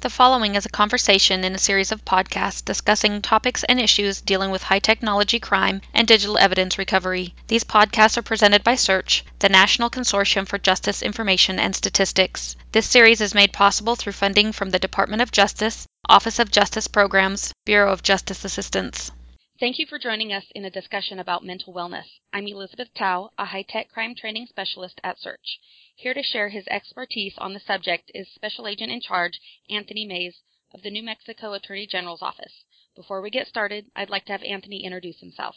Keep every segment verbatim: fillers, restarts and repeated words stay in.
The following is a conversation in a series of podcasts discussing topics and issues dealing with high-technology crime and digital evidence recovery. These podcasts are presented by SEARCH, the National Consortium for Justice Information and Statistics. This series is made possible through funding from the Department of Justice, Office of Justice Programs, Bureau of Justice Assistance. Thank you for joining us in a discussion about mental wellness. I'm Elizabeth Tao, a high-tech crime training specialist at SEARCH. Here to share his expertise on the subject is Special Agent in Charge Anthony Mays of the New Mexico Attorney General's Office. Before we get started, I'd like to have Anthony introduce himself.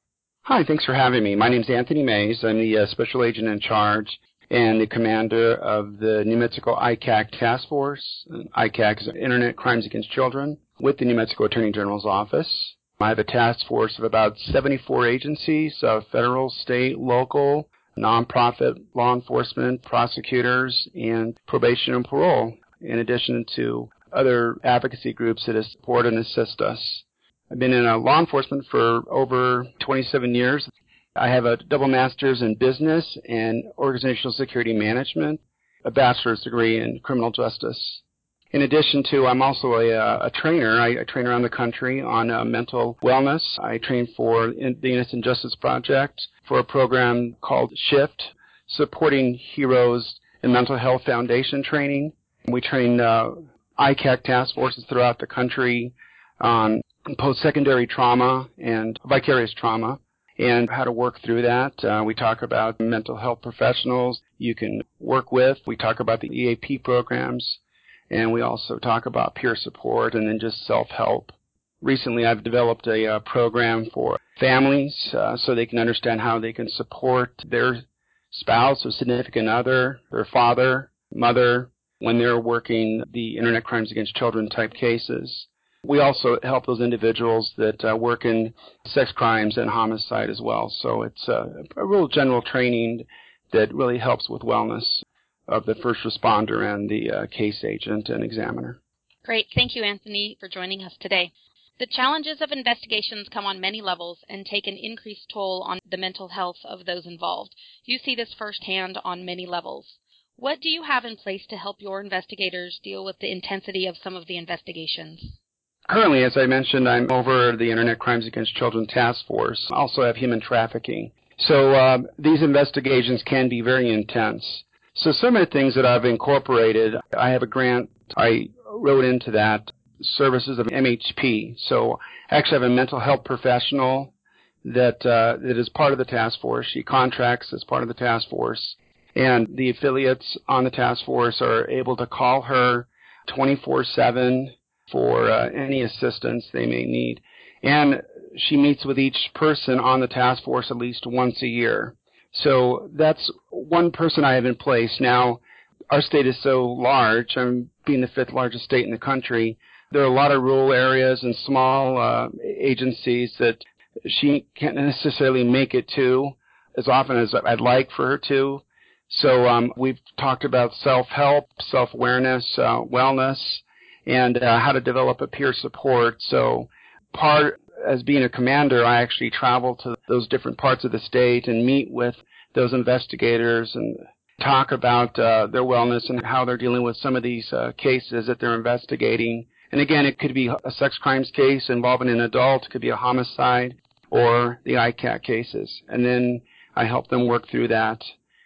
Hi, thanks for having me. My name's Anthony Mays. I'm the uh, Special Agent in Charge and the commander of the New Mexico I C A C Task Force. I C A C is Internet Crimes Against Children with the New Mexico Attorney General's Office. I have a task force of about seventy-four agencies, uh, federal, state, local, nonprofit, law enforcement, prosecutors, and probation and parole, in addition to other advocacy groups that support and assist us. I've been in uh, law enforcement for over twenty-seven years. I have a double master's in business and organizational security management, a bachelor's degree in criminal justice. In addition to, I'm also a, a trainer. I, I train around the country on uh, mental wellness. I train for in, the Innocent Justice Project for a program called SHIFT, Supporting Heroes in Mental Health Foundation Training. We train uh, I C A C task forces throughout the country on post-secondary trauma and vicarious trauma and how to work through that. Uh, we talk about mental health professionals you can work with. We talk about the E A P programs. And we also talk about peer support and then just self-help. Recently, I've developed a uh, program for families uh, so they can understand how they can support their spouse or significant other, their father, mother, when they're working the Internet Crimes Against Children type cases. We also help those individuals that uh, work in sex crimes and homicide as well. So it's uh, a real general training that really helps with wellness of the first responder and the uh, case agent and examiner. Great. Thank you, Anthony, for joining us today. The challenges of investigations come on many levels and take an increased toll on the mental health of those involved. You see this firsthand on many levels. What do you have in place to help your investigators deal with the intensity of some of the investigations? Currently, as I mentioned, I'm over the Internet Crimes Against Children Task Force. I also have human trafficking. So uh, these investigations can be very intense. So some of the things that I've incorporated, I have a grant I wrote into that, services of M H P. So I actually have a mental health professional that uh, that is part of the task force. She contracts as part of the task force. And the affiliates on the task force are able to call her twenty-four seven for uh, any assistance they may need. And she meets with each person on the task force at least once a year. So that's one person I have in place. Now, our state is so large, I'm being the fifth largest state in the country. There are a lot of rural areas and small uh, agencies that she can't necessarily make it to as often as I'd like for her to. So um, we've talked about self-help, self-awareness, uh, wellness, and uh, how to develop a peer support. So part as being a commander, I actually travel to those different parts of the state and meet with those investigators and talk about uh, their wellness and how they're dealing with some of these uh, cases that they're investigating. And again, it could be a sex crimes case involving an adult, it could be a homicide, or the I C A C cases. And then I help them work through that.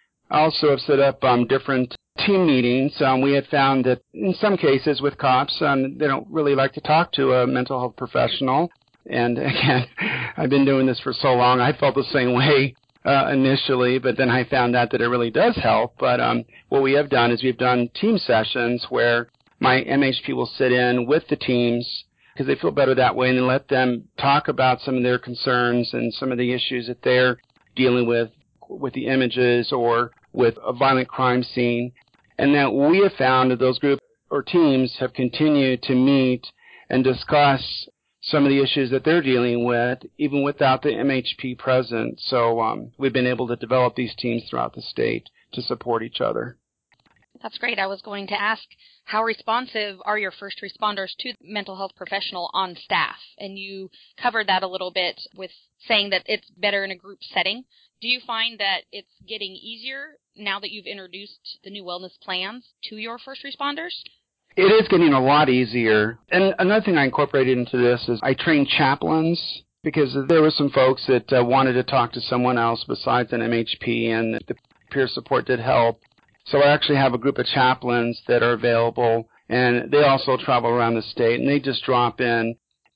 I also have set up um, different team meetings. Um, we have found that in some cases with cops, um, they don't really like to talk to a mental health professional. And again, I've been doing this for so long, I felt the same way uh, initially, but then I found out that it really does help. But um, what we have done is we've done team sessions where my M H P will sit in with the teams because they feel better that way and then let them talk about some of their concerns and some of the issues that they're dealing with, with the images or with a violent crime scene. And that we have found that those groups or teams have continued to meet and discuss some of the issues that they're dealing with, even without the M H P present. So um, we've been able to develop these teams throughout the state to support each other. That's great. I was going to ask, how responsive are your first responders to the mental health professional on staff? And you covered that a little bit with saying that it's better in a group setting. Do you find that it's getting easier now that you've introduced the new wellness plans to your first responders? It is getting a lot easier. And another thing I incorporated into this is I trained chaplains because there were some folks that uh, wanted to talk to someone else besides an M H P, and the peer support did help. So I actually have a group of chaplains that are available, and they also travel around the state, and they just drop in.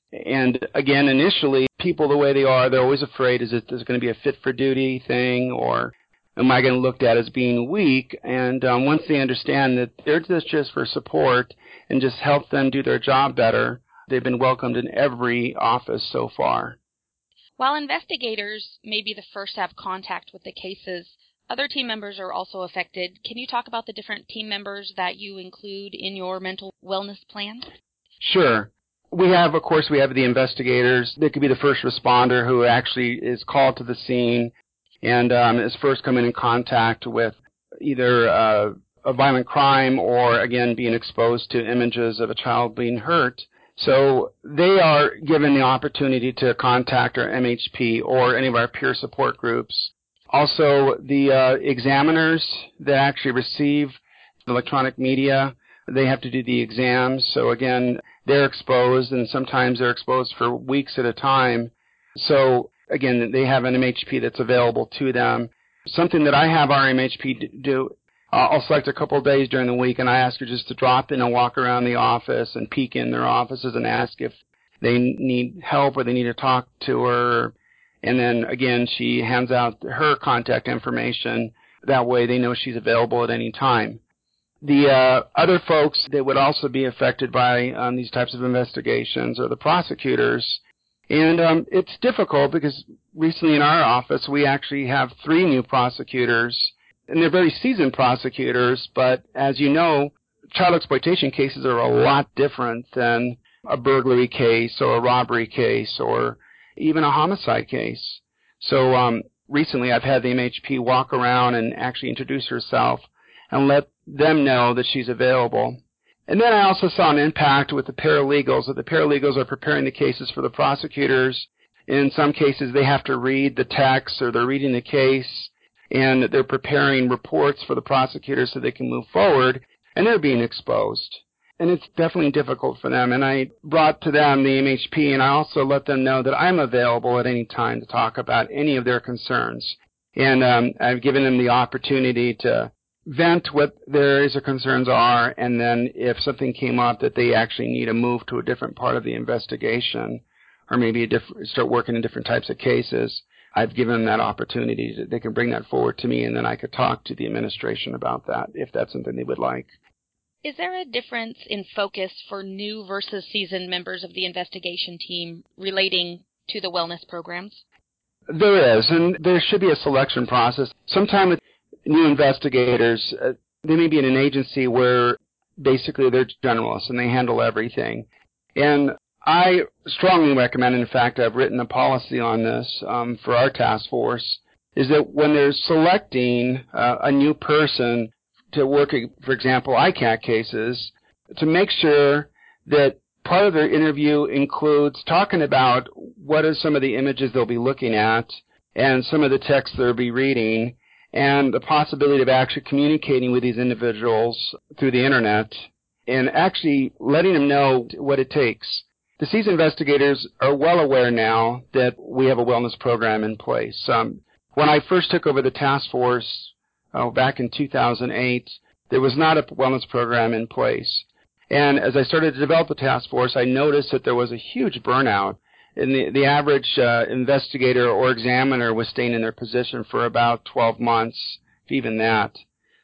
And again, initially, people the way they are, they're always afraid, is it is it going to be a fit for duty thing, or am I going to look at as being weak? And um, once they understand that they're just, just for support and just help them do their job better, they've been welcomed in every office so far. While investigators may be the first to have contact with the cases, other team members are also affected. Can you talk about the different team members that you include in your mental wellness plan? Sure. We have, of course, we have the investigators. They could be the first responder who actually is called to the scene and um, is first coming in contact with either uh, a violent crime or, again, being exposed to images of a child being hurt. So they are given the opportunity to contact our M H P or any of our peer support groups. Also, the uh, examiners that actually receive electronic media, they have to do the exams. So, again, they're exposed, and sometimes they're exposed for weeks at a time. So, again, they have an M H P that's available to them. Something that I have our M H P do, uh, I'll select a couple of days during the week, and I ask her just to drop in and walk around the office and peek in their offices and ask if they need help or they need to talk to her. And then, again, she hands out her contact information. That way they know she's available at any time. The uh, other folks that would also be affected by um, these types of investigations are the prosecutors. And um, it's difficult because recently in our office we actually have three new prosecutors, and they're very seasoned prosecutors, but as you know, child exploitation cases are a lot different than a burglary case or a robbery case or even a homicide case. So um, recently I've had the M H P walk around and actually introduce herself and let them know that she's available. And then I also saw an impact with the paralegals, that the paralegals are preparing the cases for the prosecutors. In some cases, they have to read the text or they're reading the case, and they're preparing reports for the prosecutors so they can move forward, and they're being exposed. And it's definitely difficult for them. And I brought to them the M H P, and I also let them know that I'm available at any time to talk about any of their concerns. And um, I've given them the opportunity to vent what their areas of concerns are, and then if something came up that they actually need to move to a different part of the investigation or maybe a diff- start working in different types of cases, I've given them that opportunity. To, they can bring that forward to me, and then I could talk to the administration about that if that's something they would like. Is there a difference in focus for new versus seasoned members of the investigation team relating to the wellness programs? There is, and there should be a selection process. Sometimes with new investigators, uh, they may be in an agency where basically they're generalists and they handle everything. And I strongly recommend, in fact, I've written a policy on this um, for our task force, is that when they're selecting uh, a new person to work, for example, I C A C cases, to make sure that part of their interview includes talking about what are some of the images they'll be looking at and some of the text they'll be reading, and the possibility of actually communicating with these individuals through the internet and actually letting them know what it takes. The seasoned investigators are well aware now that we have a wellness program in place. Um, when I first took over the task force oh, back in two thousand eight, there was not a wellness program in place. And as I started to develop the task force, I noticed that there was a huge burnout. And the, the average uh, investigator or examiner was staying in their position for about twelve months, if even that.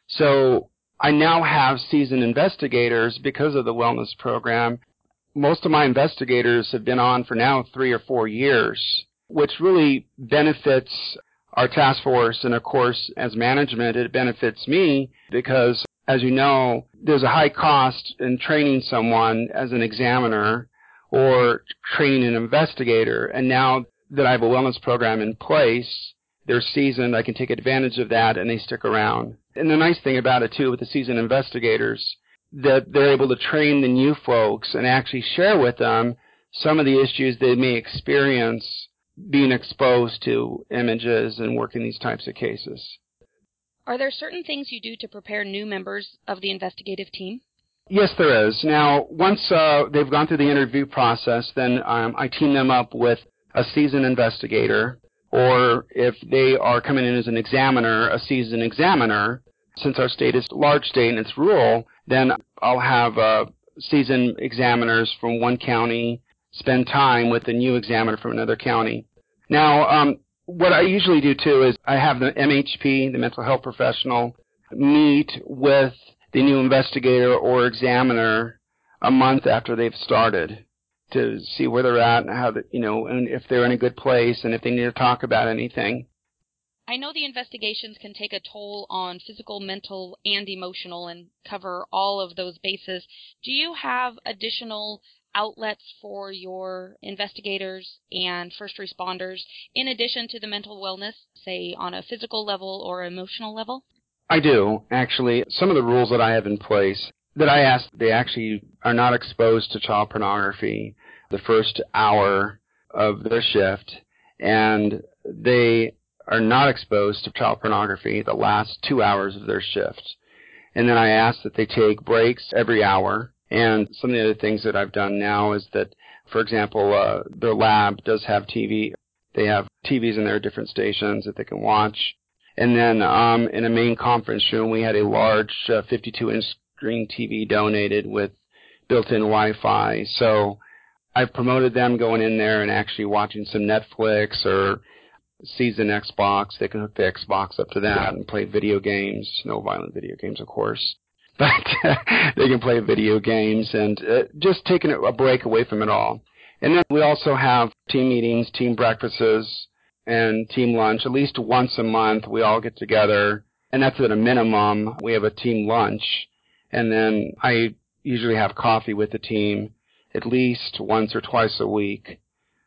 So I now have seasoned investigators because of the wellness program. Most of my investigators have been on for now three or four years, which really benefits our task force. And, of course, as management, it benefits me because, as you know, there's a high cost in training someone as an examiner or training an investigator. And now that I have a wellness program in place, they're seasoned, I can take advantage of that, and they stick around. And the nice thing about it, too, with the seasoned investigators, that they're able to train the new folks and actually share with them some of the issues they may experience being exposed to images and working these types of cases. Are there certain things you do to prepare new members of the investigative team? Yes, there is. Now, once uh, they've gone through the interview process, then um, I team them up with a seasoned investigator, or if they are coming in as an examiner, a seasoned examiner. Since our state is a large state and it's rural, then I'll have uh, seasoned examiners from one county spend time with the new examiner from another county. Now, um, what I usually do, too, is I have the M H P, the mental health professional, meet with the new investigator or examiner a month after they've started to see where they're at and how, the, you know, and if they're in a good place and if they need to talk about anything. I know the investigations can take a toll on physical, mental, and emotional and cover all of those bases. Do you have additional outlets for your investigators and first responders in addition to the mental wellness, say on a physical level or emotional level? I do, actually. Some of the rules that I have in place that I ask, they actually are not exposed to child pornography the first hour of their shift, and they are not exposed to child pornography the last two hours of their shift. And then I ask that they take breaks every hour. And some of the other things that I've done now is that, for example, uh, their lab does have T V. They have T Vs in their different stations that they can watch. And then um, in a main conference room, we had a large uh, fifty-two inch screen T V donated with built-in Wi-Fi. So I've promoted them going in there and actually watching some Netflix or season Xbox. They can hook the Xbox up to that and play video games. No violent video games, of course. But they can play video games and uh, just taking a break away from it all. And then we also have team meetings, team breakfasts, and team lunch. At least once a month, we all get together, and that's at a minimum. We have a team lunch, and then I usually have coffee with the team at least once or twice a week.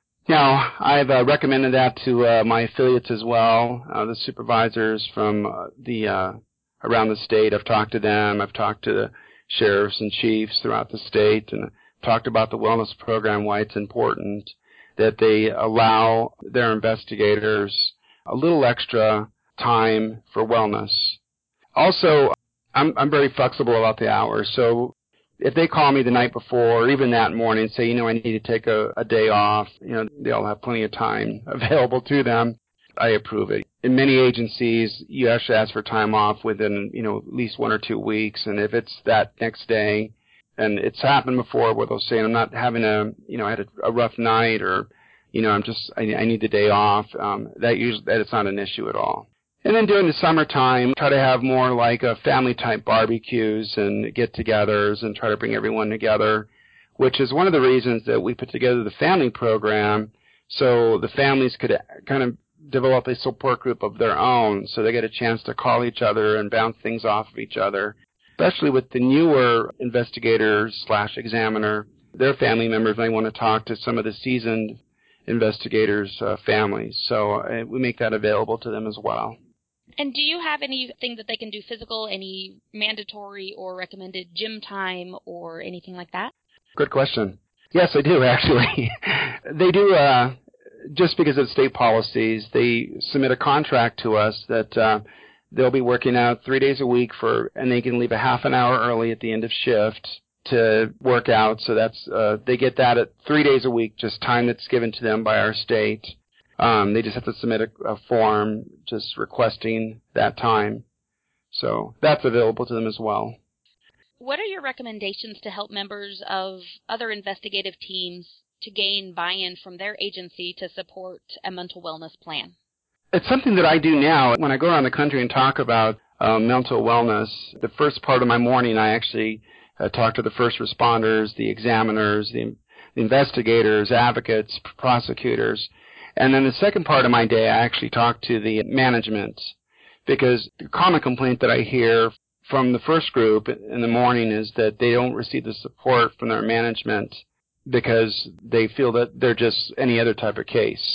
Now, I've uh, recommended that to uh, my affiliates as well, uh, the supervisors from uh, the uh, around the state. I've talked to them. I've talked to the sheriffs and chiefs throughout the state, and talked about the wellness program, why it's important that they allow their investigators a little extra time for wellness. Also, I'm, I'm very flexible about the hours. So if they call me the night before or even that morning and say, you know, I need to take a, a day off, you know, they'll have plenty of time available to them. I approve it. In many agencies, you actually ask for time off within, you know, at least one or two weeks. And if it's that next day, and it's happened before where they'll say, I'm not having a, you know, I had a, a rough night, or, you know, I'm just, I, I need the day off. Um, that usually, that it's not an issue at all. And then during the summertime, try to have more like a family-type barbecues and get-togethers and try to bring everyone together, which is one of the reasons that we put together the family program, so the families could kind of develop a support group of their own, so they get a chance to call each other and bounce things off of each other. Especially with the newer investigators slash examiner, their family members may want to talk to some of the seasoned investigators' uh, families. So uh, we make that available to them as well. And do you have anything that they can do physical, any mandatory or recommended gym time or anything like that? Good question. Yes, I do, actually. They do, uh, just because of state policies, they submit a contract to us that uh, they'll be working out three days a week for, and they can leave a half an hour early at the end of shift to work out. So that's, uh, they get that at three days a week, just time that's given to them by our state. Um, they just have to submit a, a form just requesting that time. So that's available to them as well. What are your recommendations to help members of other investigative teams to gain buy-in from their agency to support a mental wellness plan? It's something that I do now. When I go around the country and talk about uh, mental wellness, the first part of my morning I actually uh, talk to the first responders, the examiners, the, the investigators, advocates, prosecutors. And then the second part of my day I actually talk to the management, because the common complaint that I hear from the first group in the morning is that they don't receive the support from their management because they feel that they're just any other type of case.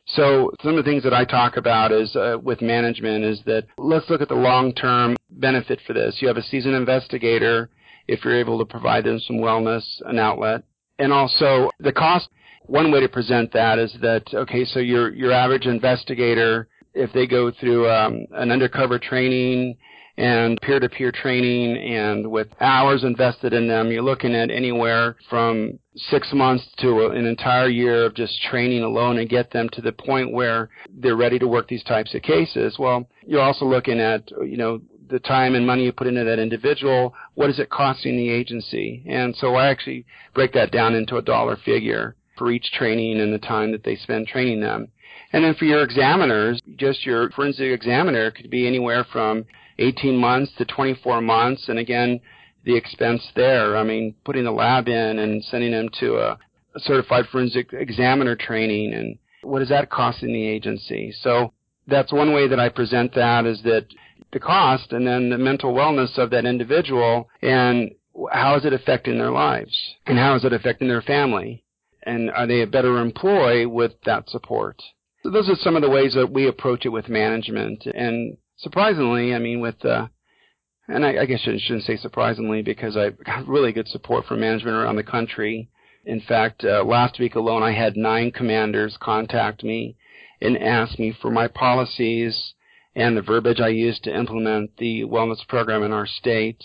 So some of the things that I talk about is uh, with management is that let's look at the long-term benefit for this. You have a seasoned investigator if you're able to provide them some wellness, an outlet. And also the cost, one way to present that is that, okay, so your your average investigator, if they go through um, an undercover training and peer-to-peer training, and with hours invested in them, you're looking at anywhere from six months to an entire year of just training alone and get them to the point where they're ready to work these types of cases. Well, you're also looking at, you know, the time and money you put into that individual. What is it costing the agency? And so I actually break that down into a dollar figure for each training and the time that they spend training them. And then for your examiners, just your forensic examiner could be anywhere from eighteen months to twenty-four months. And again, the expense there, I mean, putting the lab in and sending them to a, a certified forensic examiner training, and what is that costing the agency? So that's one way that I present that, is that the cost and then the mental wellness of that individual, and how is it affecting their lives, and how is it affecting their family, and are they a better employee with that support? So those are some of the ways that we approach it with management. And surprisingly, I mean, with, uh, and I, I guess I shouldn't say surprisingly, because I've got really good support from management around the country. In fact, uh, last week alone, I had nine commanders contact me and ask me for my policies and the verbiage I use to implement the wellness program in our state.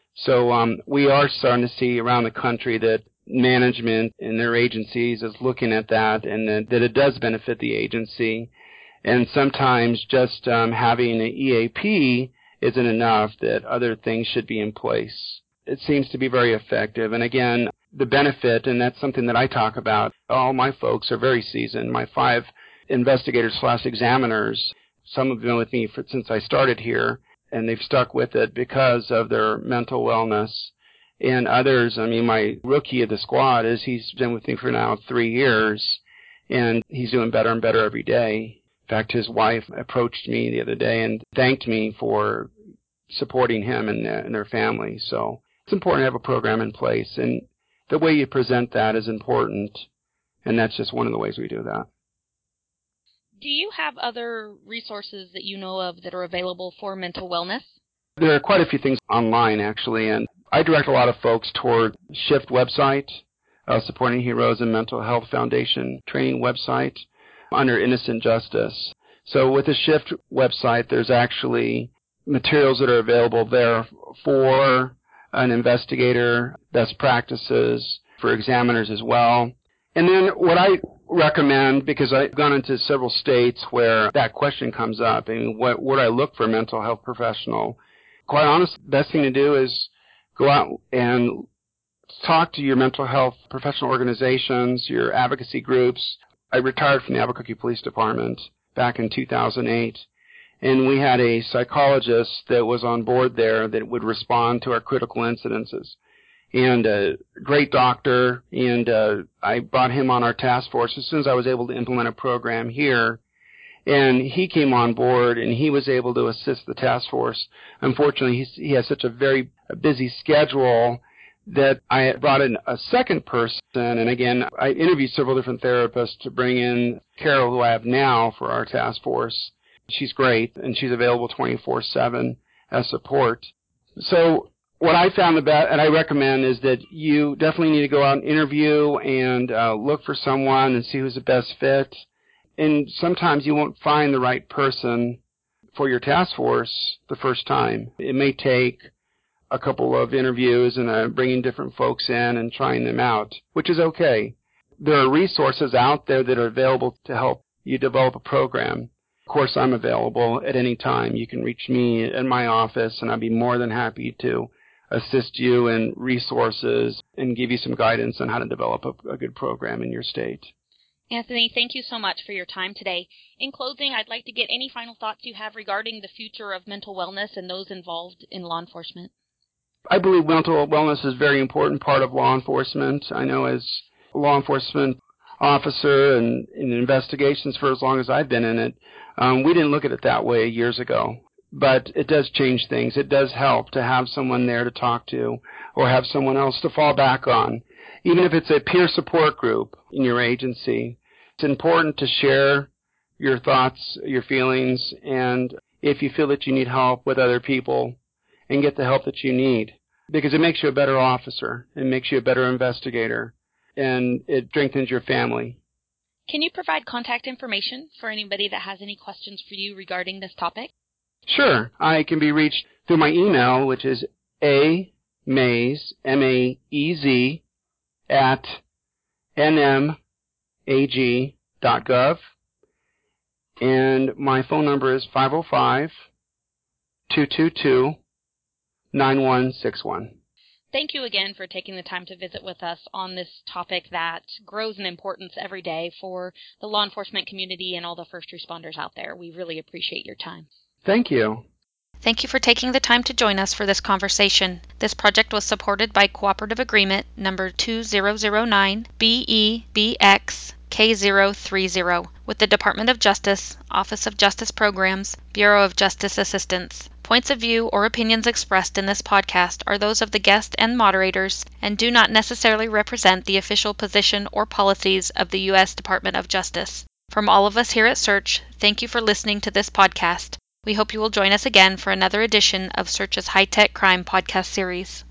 So um, we are starting to see around the country that management and their agencies is looking at that, and that, that it does benefit the agency. And sometimes just um, having an E A P isn't enough, that other things should be in place. It seems to be very effective. And again, the benefit, and that's something that I talk about, all my folks are very seasoned. My five investigators slash examiners, some have been with me for, since I started here, and they've stuck with it because of their mental wellness. And others, I mean, my rookie of the squad is, he's been with me for now three years, and he's doing better and better every day. In fact, his wife approached me the other day and thanked me for supporting him and, uh, and their family. So it's important to have a program in place, and the way you present that is important, and that's just one of the ways we do that. Do you have other resources that you know of that are available for mental wellness? There are quite a few things online, actually, and I direct a lot of folks toward SHIFT website, uh, Supporting Heroes and Mental Health Foundation training website, under Innocent Justice. So with the SHIFT website, there's actually materials that are available there for an investigator, best practices for examiners as well. And then what I recommend, because I've gone into several states where that question comes up, I mean, what would I look for a mental health professional? Quite honestly, the best thing to do is go out and talk to your mental health professional organizations, your advocacy groups. I retired from the Albuquerque Police Department back in two thousand eight, and we had a psychologist that was on board there that would respond to our critical incidences. And a great doctor, and uh, I brought him on our task force as soon as I was able to implement a program here. And he came on board, and he was able to assist the task force. Unfortunately, he's, he has such a very busy schedule that I brought in a second person. And again, I interviewed several different therapists to bring in Carol, who I have now, for our task force. She's great, and she's available twenty-four seven as support. So what I found the best, and I recommend, is that you definitely need to go out and interview and uh, look for someone and see who's the best fit. And sometimes you won't find the right person for your task force the first time. It may take a couple of interviews and uh, bringing different folks in and trying them out, which is okay. There are resources out there that are available to help you develop a program. Of course, I'm available at any time. You can reach me in my office, and I'd be more than happy to assist you in resources and give you some guidance on how to develop a, a good program in your state. Anthony, thank you so much for your time today. In closing, I'd like to get any final thoughts you have regarding the future of mental wellness and those involved in law enforcement. I believe mental wellness is a very important part of law enforcement. I know as a law enforcement officer and in investigations for as long as I've been in it, um, we didn't look at it that way years ago. But it does change things. It does help to have someone there to talk to or have someone else to fall back on. Even if it's a peer support group in your agency, it's important to share your thoughts, your feelings, and if you feel that you need help with other people, and get the help that you need, because it makes you a better officer, it makes you a better investigator, and it strengthens your family. Can you provide contact information for anybody that has any questions for you regarding this topic? Sure. I can be reached through my email, which is a maze, M A E Z, at n m a g dot gov. And my phone number is five oh five, two two two, nine one six one. Thank you again for taking the time to visit with us on this topic that grows in importance every day for the law enforcement community and all the first responders out there. We really appreciate your time. Thank you. Thank you for taking the time to join us for this conversation. This project was supported by Cooperative Agreement number two zero zero nine B E B X K zero three zero with the Department of Justice, Office of Justice Programs, Bureau of Justice Assistance. Points of view or opinions expressed in this podcast are those of the guest and moderators and do not necessarily represent the official position or policies of the U S Department of Justice. From all of us here at Search, thank you for listening to this podcast. We hope you will join us again for another edition of Search's High Tech Crime podcast series.